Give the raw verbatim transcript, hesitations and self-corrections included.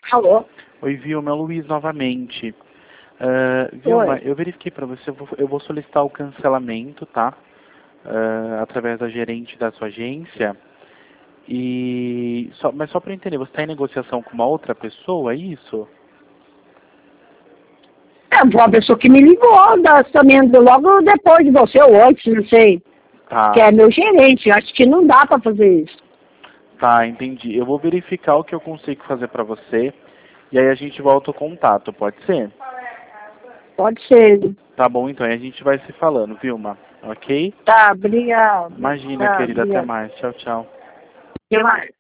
Alô? Oi, Vilma, é o Luiz novamente. Uh, Vilma, Oi. eu verifiquei para você, eu vou, eu vou solicitar o cancelamento, tá? Uh, através da gerente da sua agência. E só, mas só para entender, você está em negociação com uma outra pessoa, é isso? É, foi uma pessoa que me ligou, da, também, logo depois de você, ou antes, não sei. Tá, Que é meu gerente, acho que não dá pra fazer isso. tá, entendi. Eu vou verificar o que eu consigo fazer para você e aí a gente volta o contato, pode ser? Pode ser. Tá bom, então, aí a gente vai se falando, Vilma, ok? Tá, obrigado. Imagina, Tá, querida, até obrigado. mais. Tchau, tchau. Até mais.